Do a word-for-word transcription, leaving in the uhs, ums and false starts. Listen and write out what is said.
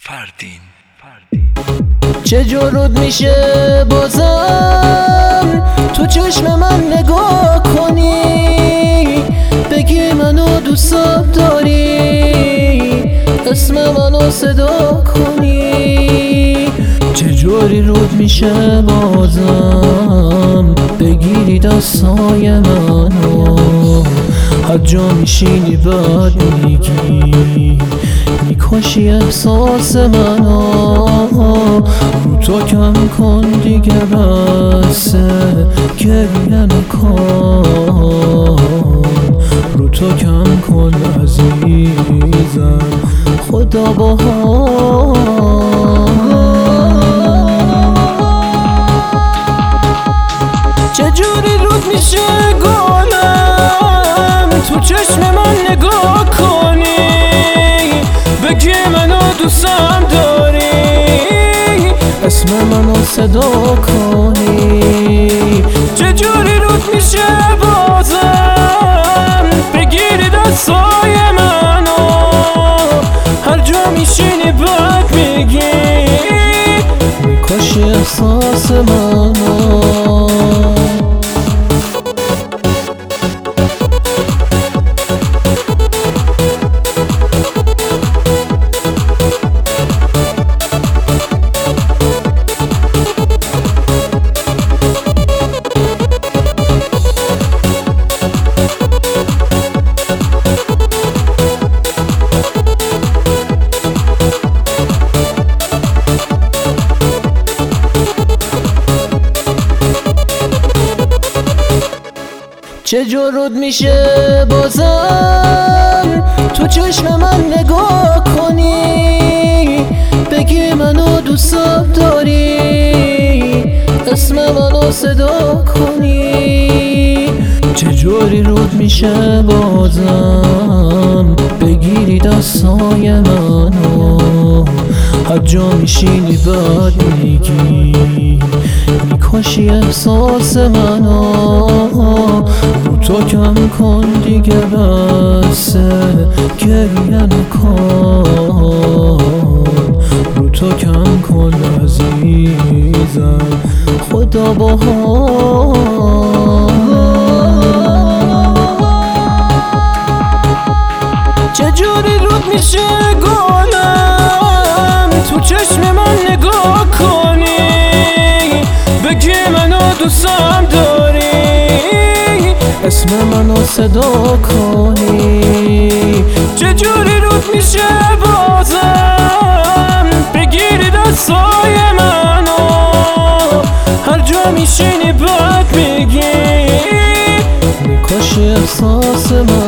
فردین چه جورود میشه بازم تو چشم من نگاه کنی، بگی منو دوست داری، اسم منو صدا کنی. چه جوری رود میشه بازم بگیری دستای منو، هر جا میشینی بعد میگی میکشی احساس منو. رو تو کم کن دیگه بسه گریه نکن، رو تو کم کن عزیزم خدا باها. چجوری رود میشه گلم تو چشم من نگاه کنی، بگی منو دوستم داری، اسم منو صدا کنی. چجوری رود میشه بازم بگیری دستای منو، هر جا میشینی بعد میگی میکشی احساس منو. چه جورود میشه بازم تو چشم من نگاه کنی، بگی منو دوست داری، اسم منو صدا کنی. چه جوری رود میشه بازم بگیری دستای منو، هر جا میشینی بعد میگی میکشی احساس منو. رو تو کم کن دیگه بسه گریه نکن، رو تو کم کن عزیزم خدا باها. چجوری رود میشه گلم تو چشم من نگاه کنی، بگی منو دوستم داری، اسم منو صدا کنی. چجوری رود میشه بازم بگیری دستای منو، هر جا میشینی بعد میگی میکشی احساس منو.